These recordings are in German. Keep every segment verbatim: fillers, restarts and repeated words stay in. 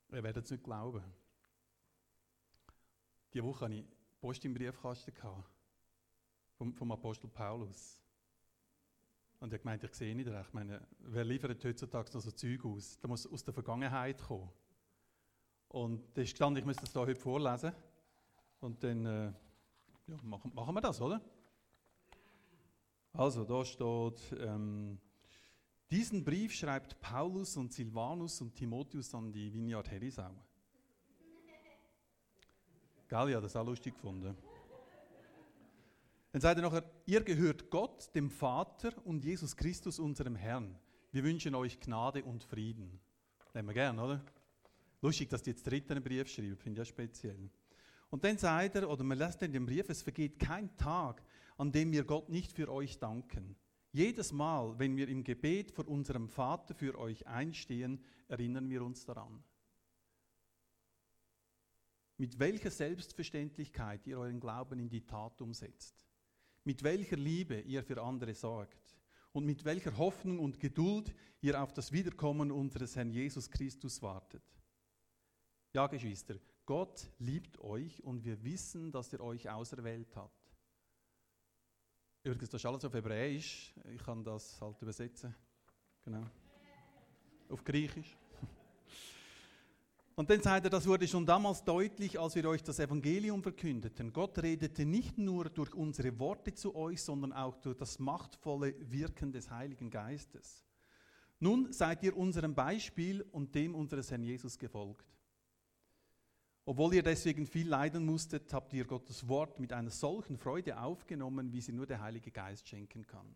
Ihr werdet es nicht glauben. Diese Woche hatte ich Post im Briefkasten vom, vom Apostel Paulus. Und er hat gemeint, ich sehe nicht recht. Ich meine, wer liefert heutzutage noch so Zeug aus? Da muss aus der Vergangenheit kommen. Und da ist gestanden, ich müsste das hier heute vorlesen. Und dann äh, ja, machen, machen wir das, oder? Also, da steht, ähm, diesen Brief schreibt Paulus und Silvanus und Timotheus an die Vineyard Herisau. Gell, ja, das auch lustig gefunden. Dann sagt er nachher, ihr gehört Gott, dem Vater und Jesus Christus, unserem Herrn. Wir wünschen euch Gnade und Frieden. Nehmen wir gern, oder? Lustig, dass die jetzt dritten Brief schreiben, finde ich ja speziell. Und dann sagt er, oder man lässt in dem Brief, es vergeht kein Tag, an dem wir Gott nicht für euch danken. Jedes Mal, wenn wir im Gebet vor unserem Vater für euch einstehen, erinnern wir uns daran. Mit welcher Selbstverständlichkeit ihr euren Glauben in die Tat umsetzt. Mit welcher Liebe ihr für andere sorgt. Und mit welcher Hoffnung und Geduld ihr auf das Wiederkommen unseres Herrn Jesus Christus wartet. Ja, Geschwister, Gott liebt euch und wir wissen, dass er euch auserwählt hat. Übrigens, das ist alles auf Hebräisch. Ich kann das halt übersetzen. Genau. Auf Griechisch. Und dann sagt er, das wurde schon damals deutlich, als wir euch das Evangelium verkündeten. Gott redete nicht nur durch unsere Worte zu euch, sondern auch durch das machtvolle Wirken des Heiligen Geistes. Nun seid ihr unserem Beispiel und dem unseres Herrn Jesus gefolgt. Obwohl ihr deswegen viel leiden musstet, habt ihr Gottes Wort mit einer solchen Freude aufgenommen, wie sie nur der Heilige Geist schenken kann.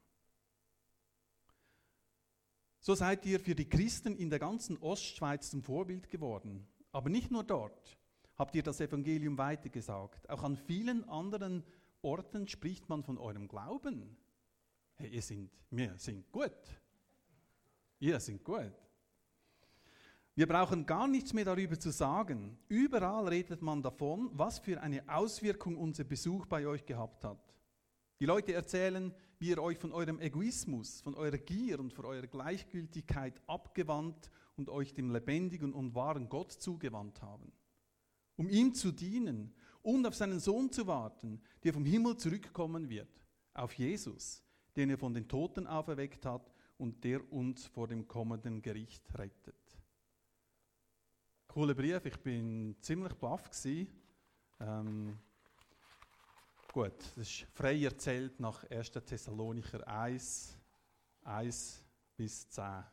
So seid ihr für die Christen in der ganzen Ostschweiz zum Vorbild geworden. Aber nicht nur dort habt ihr das Evangelium weitergesagt. Auch an vielen anderen Orten spricht man von eurem Glauben. Hey, ihr sind, wir sind gut. Ihr sind gut. Wir brauchen gar nichts mehr darüber zu sagen. Überall redet man davon, was für eine Auswirkung unser Besuch bei euch gehabt hat. Die Leute erzählen, wie ihr euch von eurem Egoismus, von eurer Gier und von eurer Gleichgültigkeit abgewandt und euch dem lebendigen und wahren Gott zugewandt haben. Um ihm zu dienen und auf seinen Sohn zu warten, der vom Himmel zurückkommen wird. Auf Jesus, den er von den Toten auferweckt hat und der uns vor dem kommenden Gericht rettet. Cooler Brief, ich bin ziemlich baff gewesen. Ähm, gut, das ist frei erzählt nach erster Thessalonicher eins, eins bis zehn.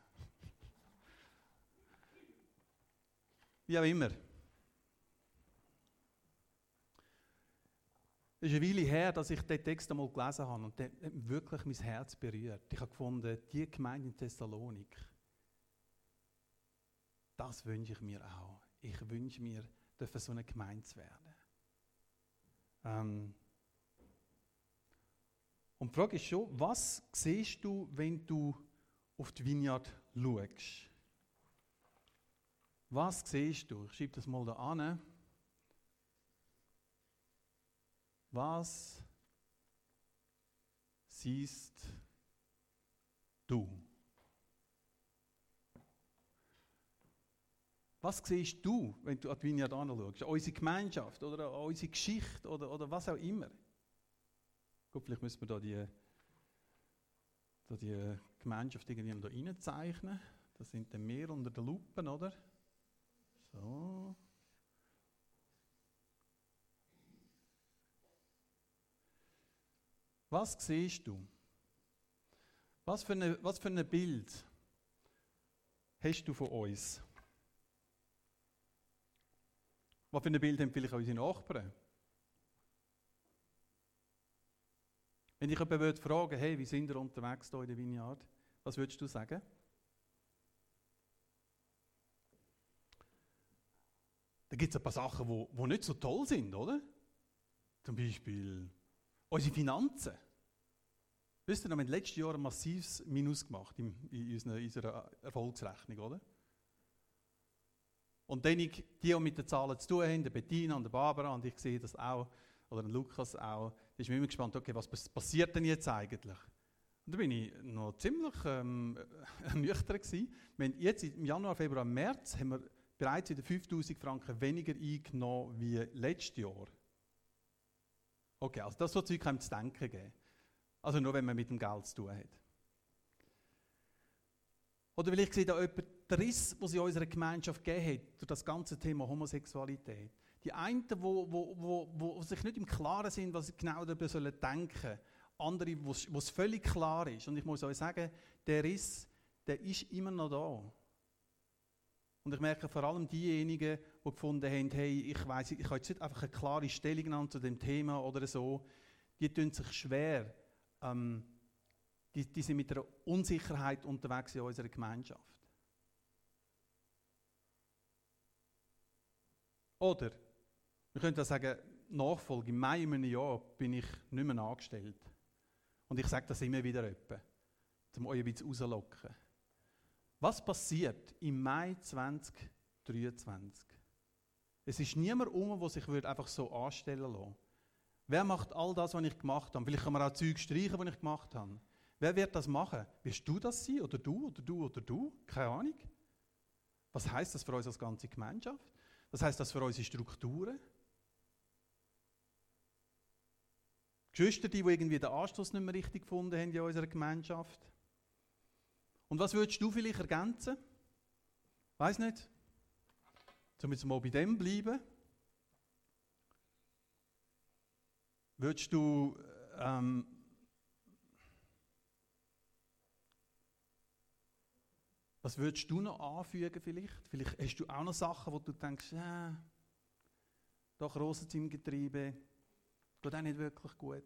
Wie auch immer. Es ist eine Weile her, dass ich diesen Text einmal gelesen habe und der hat wirklich mein Herz berührt. Ich habe gefunden, die Gemeinde in Thessalonik, das wünsche ich mir auch. Ich wünsche mir, dürfen so eine Gemeinde zu werden. Ähm Und die Frage ist schon, was siehst du, wenn du auf die Vineyard schaust? Was siehst du? Ich schreibe das mal da an. Was siehst du? Was siehst du, wenn du an die Vineyard anschaust? An unsere Gemeinschaft oder an unsere Geschichte oder, oder was auch immer? Gut, vielleicht müssen wir da die, da die Gemeinschaft irgendwie da reinzeichnen. Das sind dann mehr unter den Lupen, oder? So. Was siehst du? Was für, eine, was für ein Bild hast du von uns? Was für ein Bild haben vielleicht auch unsere Nachbarn? Wenn ich jemanden fragen würde, hey, wie sind ihr unterwegs hier in der Vineyard? Was würdest du sagen? Da gibt es ein paar Sachen, die, die nicht so toll sind, oder? Zum Beispiel unsere Finanzen. Wisst ihr, wir haben letztes Jahr ein massives Minus gemacht in, in unserer Erfolgsrechnung, oder? Und dann die, die mit den Zahlen zu tun haben, der Bettina und der Barbara, und ich sehe das auch, oder der Lukas auch, da ist mir immer gespannt, okay, was passiert denn jetzt eigentlich? Und da bin ich noch ziemlich ähm, nüchtern gewesen. Wir haben jetzt im Januar, Februar, März haben wir bereits wieder fünftausend Franken weniger eingenommen wie letztes Jahr. Okay, also das so Zeug kann man zu denken geben. Also nur, wenn man mit dem Geld zu tun hat. Oder vielleicht sieht da jemand den Riss, den es in unserer Gemeinschaft gegeben hat, durch das ganze Thema Homosexualität. Die einen, die wo, wo, wo, wo sich nicht im Klaren sind, was sie genau darüber sollen denken. Andere, wo es völlig klar ist. Und ich muss euch sagen, der Riss, der ist immer noch da. Und ich merke vor allem diejenigen, die gefunden haben, hey, ich weiss, ich habe jetzt nicht einfach eine klare Stellungnahme zu dem Thema oder so, die tun sich schwer. Ähm, die, die sind mit einer Unsicherheit unterwegs in unserer Gemeinschaft. Oder, wir können auch sagen, Nachfolge, im Mai in einem Jahr bin ich nicht mehr angestellt. Und ich sage das immer wieder jemandem, um euch ein bisschen rauszulocken. Was passiert im Mai zwanzig dreiundzwanzig? Es ist niemand um, der sich einfach so anstellen lassen. Wer macht all das, was ich gemacht habe? Vielleicht kann man auch Zeug streichen, was ich gemacht habe. Wer wird das machen? Wirst du das sein? Oder du? Oder du? Oder du? Keine Ahnung. Was heisst das für uns als ganze Gemeinschaft? Was heisst das für unsere Strukturen? Geschwister, die, die irgendwie den Anschluss nicht mehr richtig gefunden haben in unserer Gemeinschaft. Und was würdest du vielleicht ergänzen? Weiss nicht. Um jetzt mal bei dem bleiben. Würdest du ähm, was würdest du noch anfügen vielleicht? Vielleicht hast du auch noch Sachen, wo du denkst, ja, doch Rosen im Getriebe, geht auch nicht wirklich gut.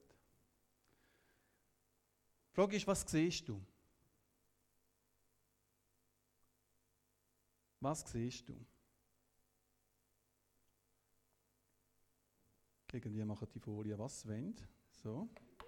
Die Frage ist, was siehst du? Was siehst du? Irgendwie machen die Folie was wollen. So.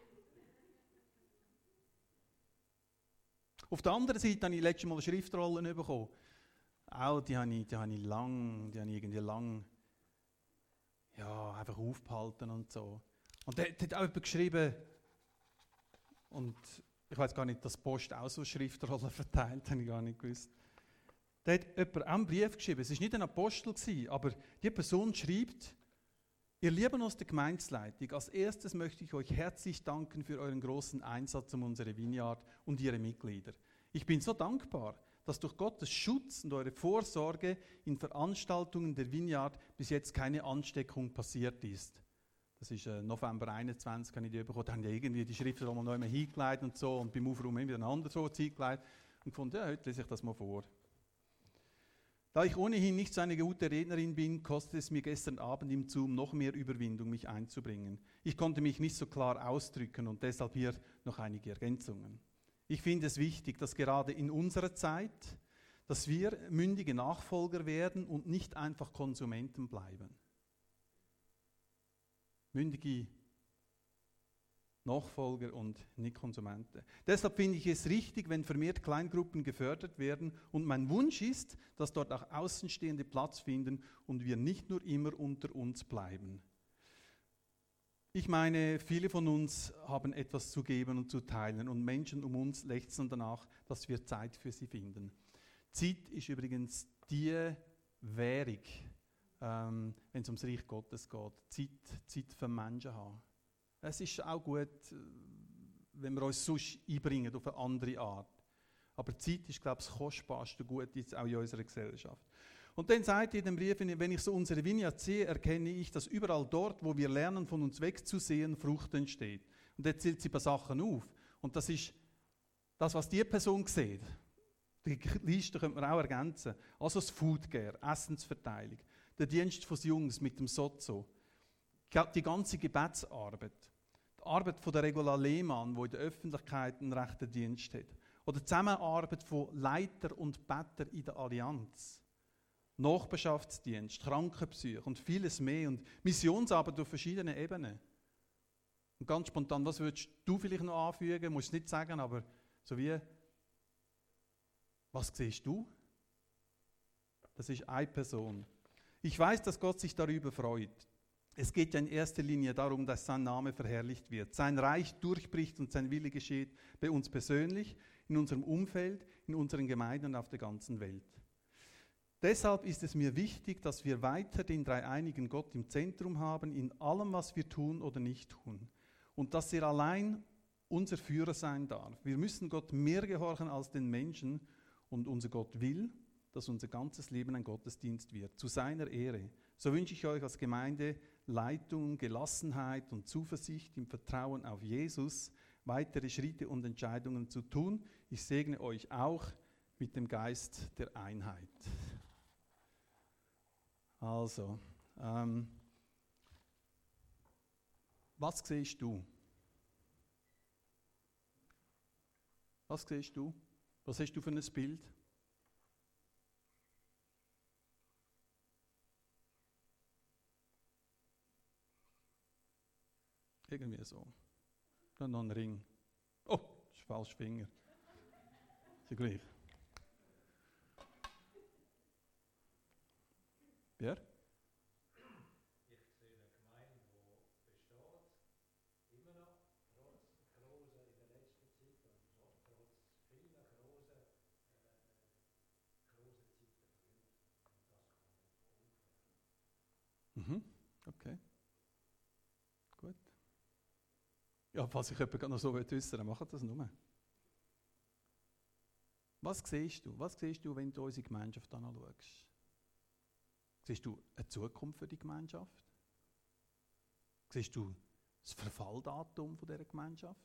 Auf der anderen Seite habe ich letztes Mal Schriftrollen bekommen. Auch die habe ich, die habe ich lang, die habe ich irgendwie lang ja, einfach aufgehalten und so. Und da hat auch jemand geschrieben, und ich weiß gar nicht, dass die Post auch so Schriftrollen verteilt, habe ich gar nicht gewusst. Da hat jemand auch einen Brief geschrieben. Es war nicht ein Apostel, aber die Person schreibt: Ihr Lieben aus der Gemeindeleitung, als erstes möchte ich euch herzlich danken für euren großen Einsatz um unsere Vineyard und ihre Mitglieder. Ich bin so dankbar, dass durch Gottes Schutz und eure Vorsorge in Veranstaltungen der Vineyard bis jetzt keine Ansteckung passiert ist. Das ist äh, November einundzwanzig, habe ich die bekommen. Da haben ja irgendwie die Schrift noch einmal hingelegt und so und beim Aufräumen immer wieder ein anderes so hingelegt und gefunden, ja, heute lese ich das mal vor. Da ich ohnehin nicht so eine gute Rednerin bin, kostet es mir gestern Abend im Zoom noch mehr Überwindung, mich einzubringen. Ich konnte mich nicht so klar ausdrücken und deshalb hier noch einige Ergänzungen. Ich finde es wichtig, dass gerade in unserer Zeit, dass wir mündige Nachfolger werden und nicht einfach Konsumenten bleiben. Mündige Nachfolger und nicht Konsumenten. Deshalb finde ich es richtig, wenn vermehrt Kleingruppen gefördert werden und mein Wunsch ist, dass dort auch Außenstehende Platz finden und wir nicht nur immer unter uns bleiben. Ich meine, viele von uns haben etwas zu geben und zu teilen und Menschen um uns lechzen danach, dass wir Zeit für sie finden. Zeit ist übrigens die Währung, ähm, wenn es ums Reich Gottes geht. Zeit, Zeit für Menschen haben. Es ist auch gut, wenn wir uns sonst einbringen auf eine andere Art. Aber Zeit ist, glaube ich, das kostbarste Gut jetzt auch in unserer Gesellschaft. Und dann sagt ihr in dem Brief, wenn ich so unsere Vineyard sehe, erkenne ich, dass überall dort, wo wir lernen, von uns wegzusehen, Frucht entsteht. Und jetzt zählt sie ein paar Sachen auf. Und das ist das, was die Person sieht. Die Liste könnte man auch ergänzen. Also das Food Care, Essensverteilung, der Dienst von Jungs mit dem Sozo, die ganze Gebetsarbeit, die Arbeit von der Regula Lehmann, die in der Öffentlichkeit einen rechten Dienst hat, oder die Zusammenarbeit von Leiter und Better in der Allianz, Nachbarschaftsdienst, Krankenpsyche und vieles mehr und Missionsarbeit auf verschiedenen Ebenen. Und ganz spontan, was würdest du vielleicht noch anfügen? Musst du nicht sagen, aber so wie, was siehst du? Das ist eine Person. Ich weiß, dass Gott sich darüber freut. Es geht ja in erster Linie darum, dass sein Name verherrlicht wird, sein Reich durchbricht und sein Wille geschieht bei uns persönlich, in unserem Umfeld, in unseren Gemeinden und auf der ganzen Welt. Deshalb ist es mir wichtig, dass wir weiter den dreieinigen Gott im Zentrum haben, in allem, was wir tun oder nicht tun. Und dass er allein unser Führer sein darf. Wir müssen Gott mehr gehorchen als den Menschen und unser Gott will, dass unser ganzes Leben ein Gottesdienst wird, zu seiner Ehre. So wünsche ich euch als Gemeinde Leitung, Gelassenheit und Zuversicht im Vertrauen auf Jesus, weitere Schritte und Entscheidungen zu tun. Ich segne euch auch mit dem Geist der Einheit. Also, ähm, was siehst du? Was siehst du? Was hast du für ein Bild? Irgendwie so. Dann noch ein Ring. Oh, das ist falsch Finger. Ist ja gleich. Wer? Ich sehe eine Gemeinde, die besteht, immer noch, trotz Krose in der letzten Zeit, und trotz vieler Krose, äh, Krose Zeiten früher. Und das kommt ungefähr. Mhm, okay. Gut. Ja, falls ich jemand noch so wissen will, dann macht das nur. Was siehst du? Was siehst du, wenn du unsere Gemeinschaft anschaust? Siehst du eine Zukunft für die Gemeinschaft? Siehst du das Verfalldatum von dieser Gemeinschaft?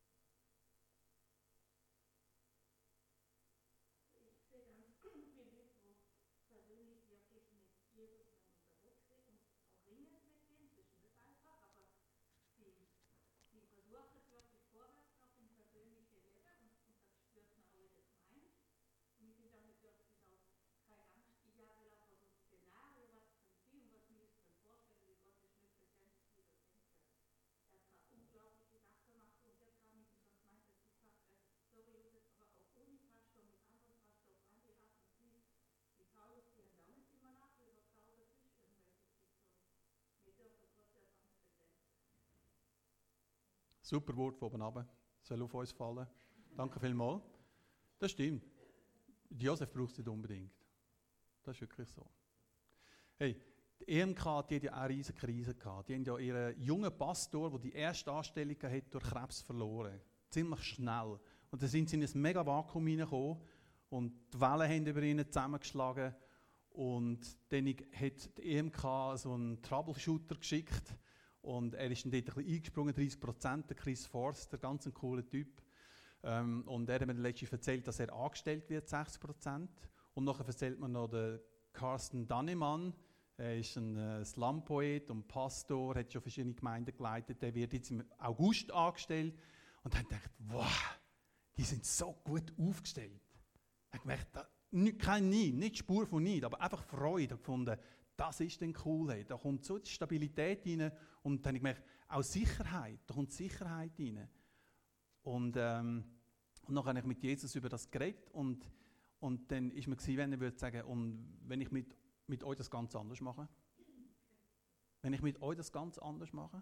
Ich sehe ganz viele Leute, die persönlich wirklich mit Jesus unterwegs sind und auch ringen mit ihm. Das ist nicht einfach, aber sie, sie versuchen wirklich vorwärts noch im persönlichen Leben und, und das spürt man auch in der Gemeinde. Und ich finde auch natürlich auch keine Angst, die Jahre lang vor so Szenarien, was kann sie und was wir uns dann vorstellen, wie Gott ist nicht begrenzt, wie wir denken. Er kann unglaubliche Sachen machen und er kann mit unserer Gemeinde, dass ich sage, äh, sorry Josef, aber auch ohne Pastor, mit anderen Pastor auf andere Art und Weise, wie Paulus, die lernen immer nach, wie was Paulus ist, irgendwelche Situationen. Wir dürfen Gott einfach nicht begrenzen. Super Wort von oben runter. Soll auf uns fallen. Danke vielmals. Das stimmt. Josef braucht es nicht unbedingt. Das ist wirklich so. Hey, die E M K die hat ja auch eine riesige Krise gehabt. Die haben ja ihren jungen Pastor, der die erste Anstellung hatte, durch Krebs verloren. Ziemlich schnell. Und dann sind sie in ein mega Vakuum hineingekommen und die Wellen haben über ihnen zusammengeschlagen. Und dann hat die E M K so einen Troubleshooter geschickt. Und er ist dann dort ein bisschen eingesprungen, dreißig Prozent, der Chris Forster, ganz ein cooler Typ. Ähm, und er hat mir letztens erzählt, dass er angestellt wird, sechzig Prozent. Und nachher erzählt mir noch der Carsten Dannemann. Er ist ein äh, Slumpoet und Pastor, hat schon verschiedene Gemeinden geleitet. Der wird jetzt im August angestellt. Und dann dachte ich, wow, die sind so gut aufgestellt. Ich habe gemerkt, da, nicht, kein Neid, nicht Spur von Neid, aber einfach Freude gefunden. Das ist dann cool. Hey. Da kommt so die Stabilität rein. Und dann habe ich gemerkt, auch Sicherheit, da kommt Sicherheit rein. Und, ähm, und dann habe ich mit Jesus über das geredet. Und, und dann ist mir gewesen, wenn er würde sagen, und wenn ich mit, mit euch das ganz anders mache? Wenn ich mit euch das ganz anders mache?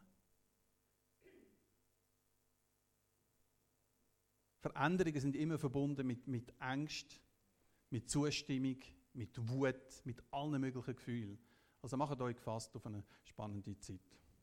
Veränderungen sind immer verbunden mit, mit Angst, mit Zustimmung, mit Wut, mit allen möglichen Gefühlen. Also macht euch gefasst auf eine spannende Zeit.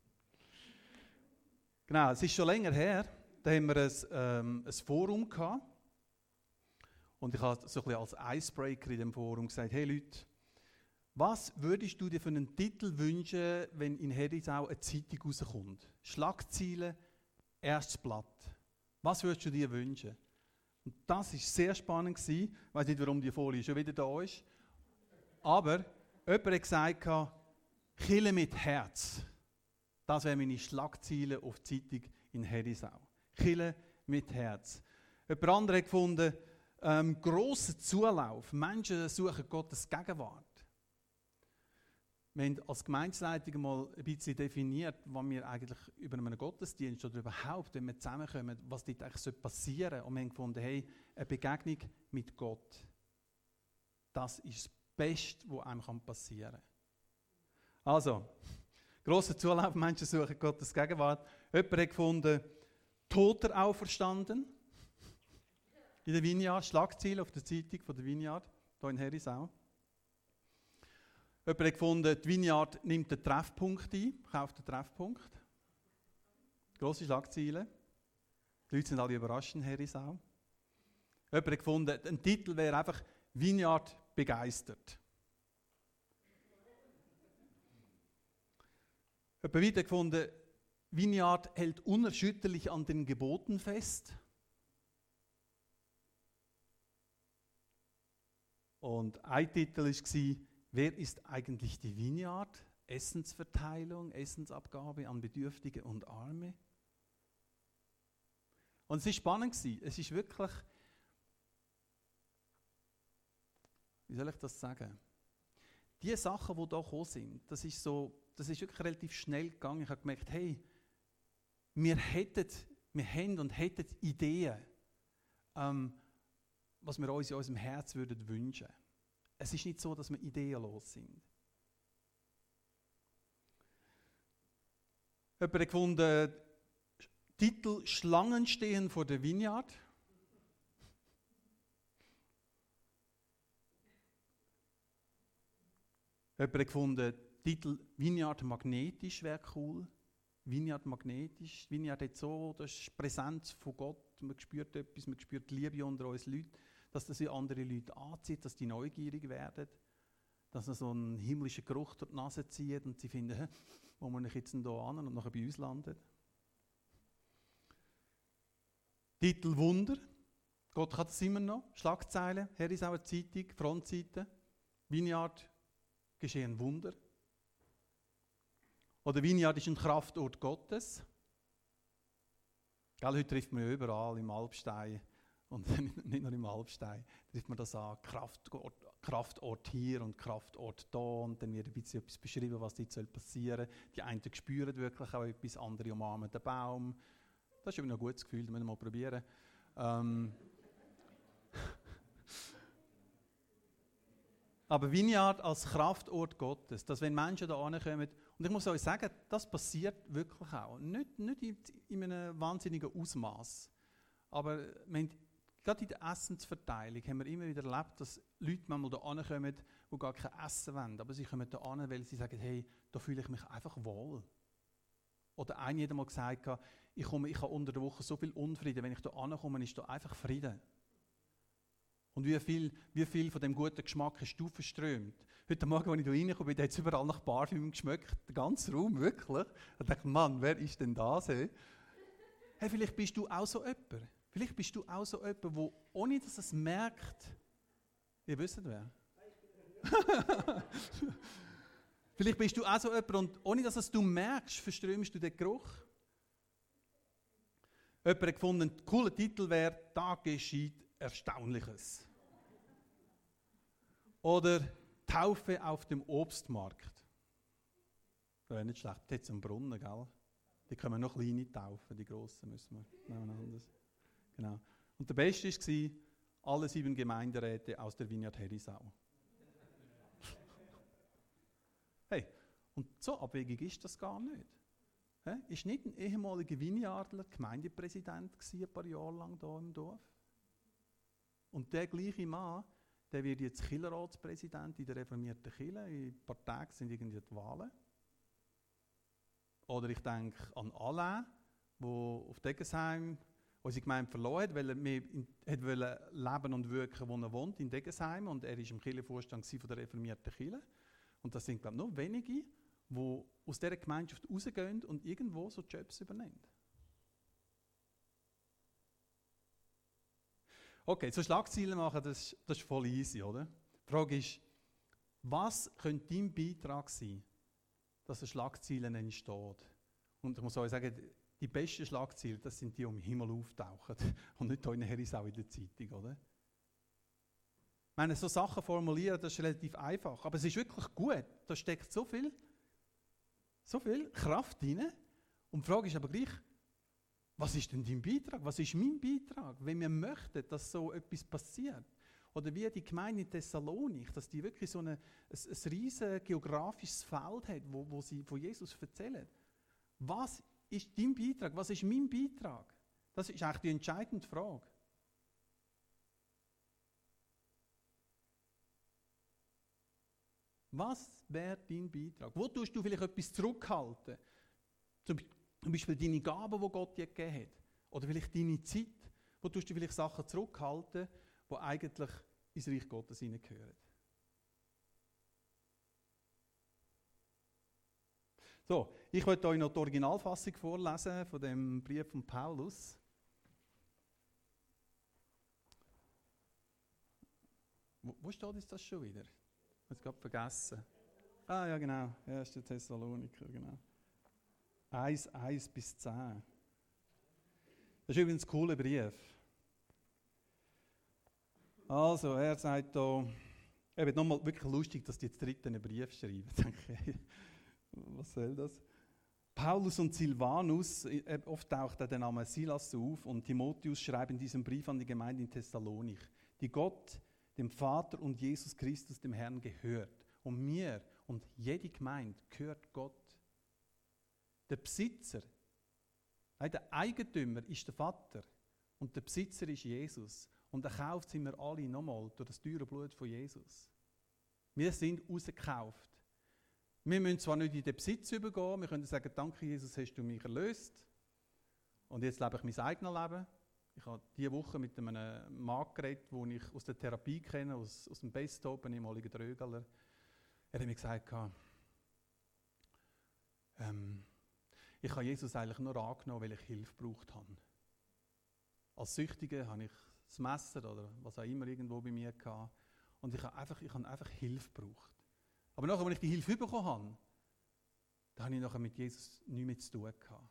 Genau, es ist schon länger her, da haben wir ein, ähm, ein Forum gehabt. Und ich habe so ein bisschen als Icebreaker in dem Forum gesagt, hey Leute, was würdest du dir für einen Titel wünschen, wenn in Herisau eine Zeitung rauskommt? Schlagzeilen, erstes Blatt. Was würdest du dir wünschen? Und das war sehr spannend gewesen. Ich weiß nicht, warum die Folie schon wieder da ist. Aber jemand hat gesagt, Kirche mit Herz. Das wäre meine Schlagzeile auf die Zeitung in Herisau. Kirche mit Herz. Jemand anderes hat gefunden, ähm, grosser Zulauf. Menschen suchen Gottes Gegenwart. Wir haben als Gemeindeleitung mal ein bisschen definiert, was wir eigentlich über einen Gottesdienst oder überhaupt, wenn wir zusammenkommen, was dort eigentlich passieren soll. Und wir haben gefunden, hey, eine Begegnung mit Gott, das ist das Beste, was einem passieren kann. Also, grosser Zulauf, Menschen suchen Gottes Gegenwart. Jemand hat gefunden, Toter auferstanden. In der Vineyard, Schlagzeile auf der Zeitung von der Vineyard, hier in Herisau. Jemand hat gefunden, die Vineyard nimmt den Treffpunkt ein, kauft den Treffpunkt. Grosse Schlagzeilen. Die Leute sind alle überrascht in Herisau. Jemand hat gefunden, ein Titel wäre einfach Vineyard begeistert. Jemand weiter gefunden, Vineyard hält unerschütterlich an den Geboten fest. Und ein Titel war, wer ist eigentlich die Vineyard? Essensverteilung, Essensabgabe an Bedürftige und Arme. Und es war spannend. Es ist wirklich, wie soll ich das sagen? Die Sachen, die hier gekommen sind, das ist, so, das ist wirklich relativ schnell gegangen. Ich habe gemerkt, hey, wir, hätten, wir haben und hätten Ideen, ähm, was wir uns in unserem Herz würden wünschen. Es ist nicht so, dass wir ideenlos sind. Jemand hat gefunden, Titel Schlangen stehen vor der Vineyard. Jemand hat gefunden, Titel Vineyard magnetisch wäre cool. Vineyard magnetisch. Vineyard hat so, das ist Präsenz von Gott. Man spürt etwas, man spürt die Liebe unter uns Leuten, dass das andere Leute anzieht, dass die neugierig werden, dass man so einen himmlischen Geruch durch die Nase zieht und sie finden, hä, wo man jetzt hier an und nachher bei uns landet. Titel Wunder. Gott hat es immer noch. Schlagzeilen, Herisauer Zeitung, Frontseite. Vineyard geschehen Wunder. Oder Vineyard ist ein Kraftort Gottes. Gell, heute trifft man ja überall im Alpstein und nicht nur im Alpstein, trifft man das an, Kraftort, Kraftort hier und Kraftort da und dann wird ein bisschen etwas beschrieben, was dort passieren soll. Die einen spüren wirklich auch etwas, andere umarmen den Baum. Das ist immer noch ein gutes Gefühl, das müssen wir mal probieren. Ähm Aber Vineyard als Kraftort Gottes, dass wenn Menschen da ankommen, und ich muss euch sagen, das passiert wirklich auch. Nicht, nicht in, in einem wahnsinnigen Ausmaß. Aber wir haben, gerade in der Essensverteilung haben wir immer wieder erlebt, dass Leute manchmal da ankommen, die gar kein Essen wollen. Aber sie kommen da an, weil sie sagen, hey, da fühle ich mich einfach wohl. Oder einer hat mal gesagt, ich, komme, ich habe unter der Woche so viel Unfrieden, wenn ich da ankomme, ist da einfach Frieden. Und wie viel, wie viel von dem guten Geschmack hast du verströmt? Heute Morgen, als ich hier reinkomme, hat es überall nach Parfüm geschmeckt. Der ganze Raum, wirklich. Ich dachte, Mann, wer ist denn das? Hey? Hey, vielleicht bist du auch so jemand. Vielleicht bist du auch so jemand, der, ohne dass es merkt, ihr wisst wer? Vielleicht bist du auch so jemand und ohne dass es du merkst, verströmst du den Geruch. Jemand hat gefunden, ein cooler Titel wäre, da geschieht Erstaunliches. Oder Taufe auf dem Obstmarkt. Das wäre nicht schlecht. Da hat es einen Brunnen, gell? Die können wir noch kleine taufen, die grossen müssen wir. Nein, anders. Genau. Und der Beste war, alle sieben Gemeinderäte aus der Vineyard Herisau. Hey, und so abwegig ist das gar nicht. He? Ist nicht ein ehemaliger Vineyardler Gemeindepräsident gewesen, ein paar Jahre lang hier im Dorf? Und der gleiche Mann, der wird jetzt Kirchenratspräsident in der reformierten Kirche. In ein paar Tagen sind irgendwie die Wahlen. Oder ich denke an Alain, der auf Deggesheim unsere Gemeinde verloren hat, weil er mehr in, hat leben und wirken, wo er wohnt, in Deggesheim. Und er war im Kirchenvorstand von der reformierten Kirche. Und das sind, glaube ich, nur wenige, die aus dieser Gemeinschaft rausgehen und irgendwo so Jobs übernehmen. Okay, so Schlagzeilen machen, das, das ist voll easy, oder? Die Frage ist, was könnte dein Beitrag sein, dass eine Schlagzeilen entsteht? Und ich muss euch sagen, die besten Schlagzeilen, das sind die, die im Himmel auftauchen und nicht hier in Herisau in der Zeitung, oder? Ich meine, so Sachen formulieren, das ist relativ einfach, aber es ist wirklich gut. Da steckt so viel, so viel Kraft drin. Und die Frage ist aber gleich, was ist denn dein Beitrag? Was ist mein Beitrag, wenn wir möchten, dass so etwas passiert? Oder wie die Gemeinde in Thessalonik, dass die wirklich so eine, ein, ein riesiges geografisches Feld hat, wo, wo sie von Jesus erzählen. Was ist dein Beitrag? Was ist mein Beitrag? Das ist eigentlich die entscheidende Frage. Was wäre dein Beitrag? Wo tust du vielleicht etwas zurückhalten? Zum Beispiel deine Gaben, die Gott dir gegeben hat. Oder vielleicht deine Zeit. Wo tust du vielleicht Sachen zurückhalten, die eigentlich ins Reich Gottes hineingehören. So, ich möchte euch noch die Originalfassung vorlesen von dem Brief von Paulus. Wo, wo steht jetzt das schon wieder? Ich habe es gerade vergessen. Ah ja, genau. erster Thessaloniker, genau. eins, eins bis zehn. Das ist übrigens ein cooler Brief. Also, er sagt da, er wird nochmal wirklich lustig, dass die jetzt Dritten einen Brief schreiben. Was soll das? Paulus und Silvanus, oft taucht der Name Silas auf, und Timotheus schreiben diesen Brief an die Gemeinde in Thessalonik, die Gott, dem Vater und Jesus Christus, dem Herrn, gehört. Und mir und jede Gemeinde gehört Gott. Der Besitzer, nein, der Eigentümer ist der Vater und der Besitzer ist Jesus. Und erkauft sind wir alle nochmal durch das teure Blut von Jesus. Wir sind rausgekauft. Wir müssen zwar nicht in den Besitz übergehen, wir können sagen, danke Jesus, hast du mich erlöst. Und jetzt lebe ich mein eigenes Leben. Ich habe diese Woche mit einem Mann geredet, den ich aus der Therapie kenne, aus, aus dem Bestop, einem ehemaligen Drögeler. Er hat mir gesagt, ähm, ich habe Jesus eigentlich nur angenommen, weil ich Hilfe gebraucht habe. Als Süchtiger habe ich das Messer oder was auch immer irgendwo bei mir gehabt. Und ich habe einfach, ich habe einfach Hilfe gebraucht. Aber nachher, als ich die Hilfe bekommen habe, da habe ich nachher mit Jesus nichts mehr zu tun gehabt.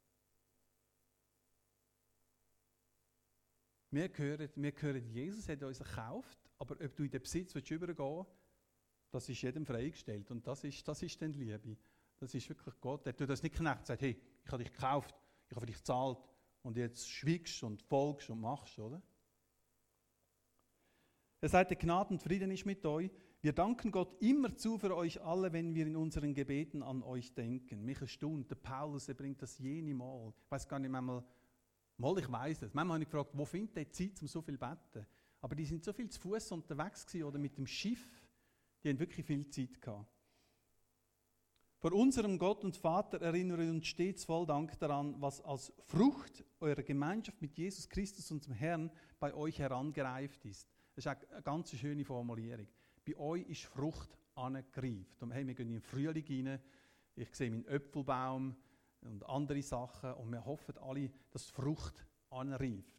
Wir gehören, wir gehören Jesus, hat uns erkauft, aber ob du in den Besitz übergehen willst, das ist jedem freigestellt. Und das ist, das ist dann Liebe. Das ist wirklich Gott. Er tut das nicht knecht, sagt, hey, ich habe dich gekauft, ich habe dich gezahlt und jetzt schwiegst und folgst und machst, oder? Er sagt, der Gnade und Frieden ist mit euch. Wir danken Gott immerzu für euch alle, wenn wir in unseren Gebeten an euch denken. Mich erstaunt, der Paulus, er bringt das jene Mal. Ich weiß gar nicht, manchmal, mal ich weiss es. Manchmal habe ich gefragt, wo findet ihr Zeit, um so viel zu beten? Aber die sind so viel zu Fuß unterwegs gewesen oder mit dem Schiff. Die haben wirklich viel Zeit gehabt. Vor unserem Gott und Vater erinnern wir uns stets voll Dank daran, was als Frucht eurer Gemeinschaft mit Jesus Christus, unserem Herrn, bei euch herangereift ist. Das ist eine ganz schöne Formulierung. Bei euch ist Frucht angereift. Und hey, wir gehen in den Frühling rein. Ich sehe meinen Äpfelbaum und andere Sachen. Und wir hoffen alle, dass Frucht anreift.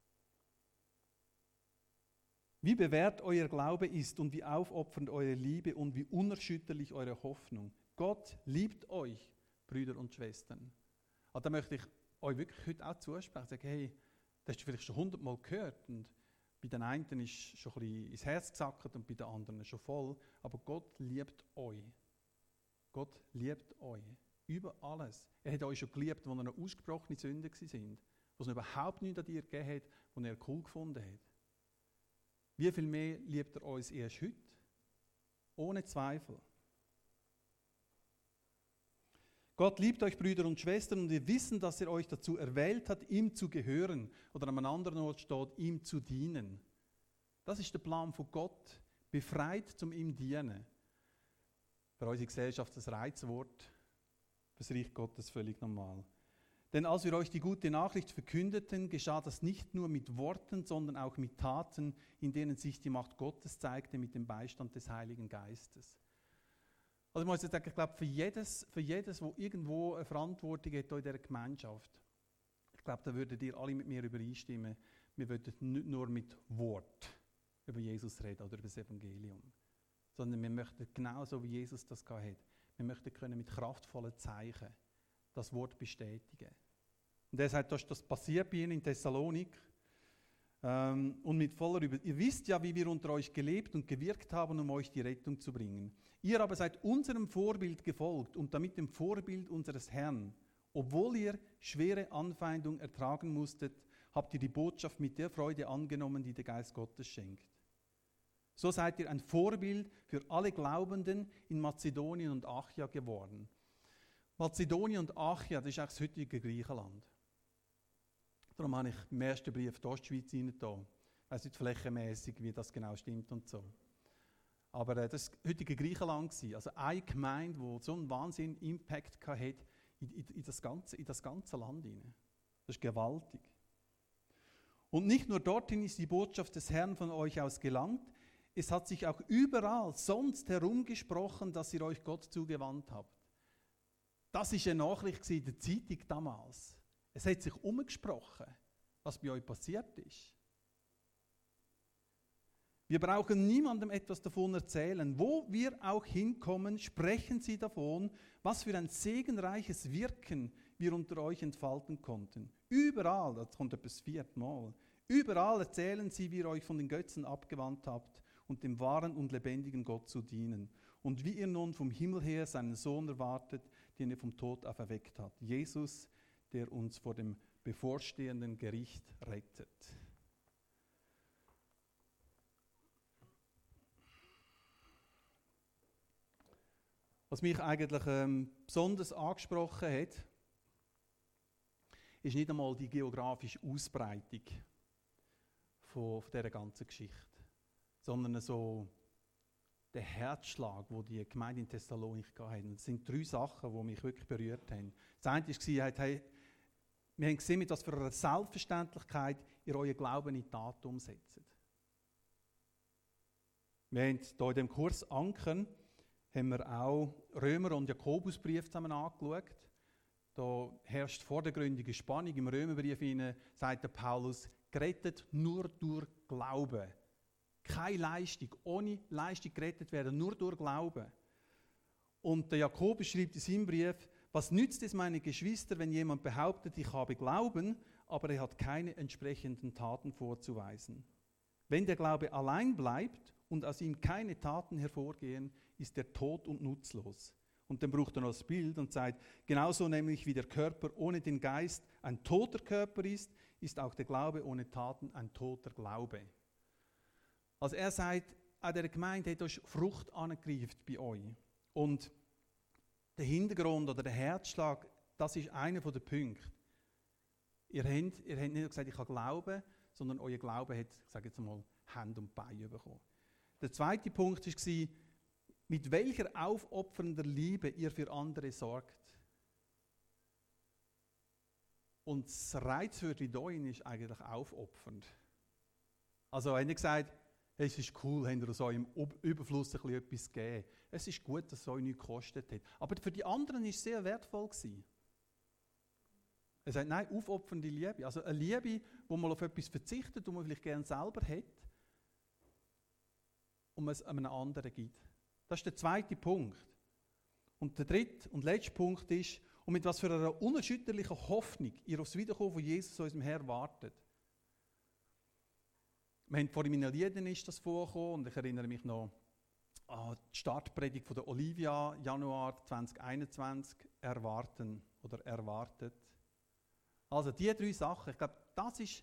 Wie bewährt euer Glaube ist und wie aufopfernd eure Liebe und wie unerschütterlich eure Hoffnung. Gott liebt euch, Brüder und Schwestern. Und da möchte ich euch wirklich heute auch zusprechen. Sagen, hey, das hast du vielleicht schon hundertmal gehört. Und bei den einen ist schon ein bisschen ins Herz gesackt und bei den anderen schon voll. Aber Gott liebt euch. Gott liebt euch. Über alles. Er hat euch schon geliebt, als ihr noch ausgesprochene Sünder waren. Wo es überhaupt nichts an dir gegeben hat, was er cool gefunden hat. Wie viel mehr liebt er uns erst heute? Ohne Zweifel. Gott liebt euch, Brüder und Schwestern, und wir wissen, dass er euch dazu erwählt hat, ihm zu gehören. Oder an einem anderen Ort steht, ihm zu dienen. Das ist der Plan von Gott. Befreit zum ihm dienen. Für unsere Gesellschaft das Reizwort, für das Reich Gottes völlig normal. Denn als wir euch die gute Nachricht verkündeten, geschah das nicht nur mit Worten, sondern auch mit Taten, in denen sich die Macht Gottes zeigte mit dem Beistand des Heiligen Geistes. Also ich muss jetzt sagen, ich glaube, für jedes, für jedes, wo irgendwo eine Verantwortung hat in dieser Gemeinschaft, ich glaube, da würdet ihr alle mit mir übereinstimmen, wir würden nicht nur mit Wort über Jesus reden oder über das Evangelium, sondern wir möchten genauso wie Jesus das gehabt hat, wir möchten können mit kraftvollen Zeichen das Wort bestätigen. Und er sagt, das passiert bei ihnen in Thessalonik. Ähm, und mit voller Über... Ihr wisst ja, wie wir unter euch gelebt und gewirkt haben, um euch die Rettung zu bringen. Ihr aber seid unserem Vorbild gefolgt und damit dem Vorbild unseres Herrn. Obwohl ihr schwere Anfeindung ertragen musstet, habt ihr die Botschaft mit der Freude angenommen, die der Geist Gottes schenkt. So seid ihr ein Vorbild für alle Glaubenden in Mazedonien und Achia geworden. Mazedonien und Achia, das ist eigentlich das heutige Griechenland. Darum habe ich im ersten Brief die Ostschweiz reingetan. Ich weiss nicht flächenmässig, wie das genau stimmt und so. Aber äh, das war das heutige Griechenland. Gewesen. Also eine Gemeinde, die so einen wahnsinnigen Impact hatte in, in, in, das ganze, in das ganze Land hinein. Das ist gewaltig. Und nicht nur dorthin ist die Botschaft des Herrn von euch aus gelangt, es hat sich auch überall sonst herumgesprochen, dass ihr euch Gott zugewandt habt. Das war eine Nachricht in der Zeitung damals. Es hat sich umgesprochen, was bei euch passiert ist. Wir brauchen niemandem etwas davon erzählen. Wo wir auch hinkommen, sprechen sie davon, was für ein segenreiches Wirken wir unter euch entfalten konnten. Überall, das kommt etwas viertmal, überall erzählen sie, wie ihr euch von den Götzen abgewandt habt und dem wahren und lebendigen Gott zu dienen. Und wie ihr nun vom Himmel her seinen Sohn erwartet, den er vom Tod auferweckt hat. Jesus, der uns vor dem bevorstehenden Gericht rettet. Was mich eigentlich ähm, besonders angesprochen hat, ist nicht einmal die geografische Ausbreitung von, von dieser ganzen Geschichte, sondern so der Herzschlag, den die Gemeinde in Thessalonich hatte. Das sind drei Sachen, die mich wirklich berührt haben. Das eine war, hey, wir haben gesehen, mit was für einer Selbstverständlichkeit ihr euren Glauben in die Tat umsetzt. Wir haben hier in dem Kurs Ankern haben wir auch Römer- und Jakobusbrief zusammen angeschaut. Da herrscht vordergründige Spannung. Im Römerbrief hinein sagt der Paulus, gerettet nur durch Glauben. Keine Leistung, ohne Leistung gerettet werden, nur durch Glauben. Und der Jakobus schreibt in seinem Brief, was nützt es, meine Geschwister, wenn jemand behauptet, ich habe Glauben, aber er hat keine entsprechenden Taten vorzuweisen. Wenn der Glaube allein bleibt und aus ihm keine Taten hervorgehen, ist er tot und nutzlos. Und dann braucht er noch das Bild und sagt, genauso nämlich wie der Körper ohne den Geist ein toter Körper ist, ist auch der Glaube ohne Taten ein toter Glaube. Also er sagt, auch der Gemeinde hat euch Frucht angegriffen bei euch. Und der Hintergrund oder der Herzschlag, das ist einer der Punkte. Ihr habt, ihr habt nicht gesagt, ich habe Glauben, sondern euer Glaube hat, ich sage jetzt mal, Hand und Beine bekommen. Der zweite Punkt war, mit welcher aufopfernder Liebe ihr für andere sorgt. Und das Reizwörtliche hier ist eigentlich aufopfernd. Also er hat nicht gesagt, hey, es ist cool, habt ihr aus eurem Überfluss ein bisschen etwas gegeben. Es ist gut, dass es euch nichts gekostet hat. Aber für die anderen war es sehr wertvoll gewesen. Er sagt, nein, aufopfernde Liebe. Also eine Liebe, wo man auf etwas verzichtet, das man vielleicht gerne selber hat, und man es einem anderen gibt. Das ist der zweite Punkt. Und der dritte und letzte Punkt ist, und mit was für einer unerschütterlichen Hoffnung ihr aufs Wiederkommen von Jesus, unserem Herrn, wartet. Wir haben vorhin in meinen Liedern ist das vorgekommen, und ich erinnere mich noch an die Startpredigt von der Olivia, Januar zwanzig einundzwanzig, erwarten oder erwartet. Also diese drei Sachen, ich glaube, das ist,